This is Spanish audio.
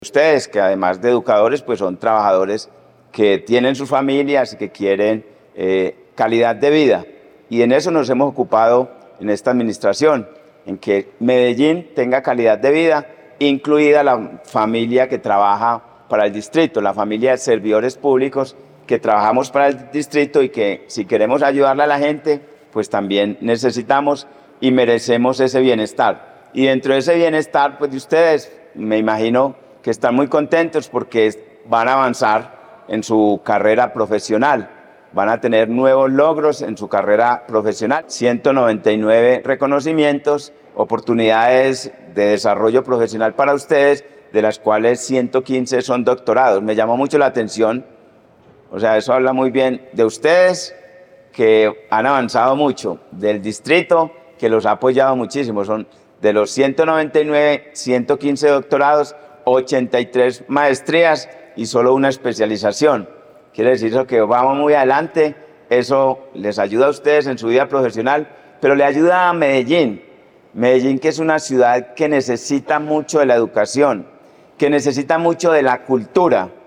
Ustedes, que además de educadores, pues son trabajadores que tienen sus familias y que quieren calidad de vida. Y en eso nos hemos ocupado en esta administración, en que Medellín tenga calidad de vida, incluida la familia que trabaja para el distrito, la familia de servidores públicos que trabajamos para el distrito y que si queremos ayudarle a la gente, pues también necesitamos y merecemos ese bienestar. Y dentro de ese bienestar, pues de ustedes, me imagino que están muy contentos porque van a avanzar en su carrera profesional, van a tener nuevos logros en su carrera profesional, 199 reconocimientos, oportunidades de desarrollo profesional para ustedes, de las cuales 115 son doctorados. Me llamó mucho la atención, o sea, eso habla muy bien de ustedes, que han avanzado mucho, del distrito, que los ha apoyado muchísimo. Son de los 199, 115 doctorados, 83 maestrías y solo una especialización. Quiere decir eso que vamos muy adelante, eso les ayuda a ustedes en su vida profesional, pero le ayuda a Medellín. Medellín, que es una ciudad que necesita mucho de la educación, que necesita mucho de la cultura.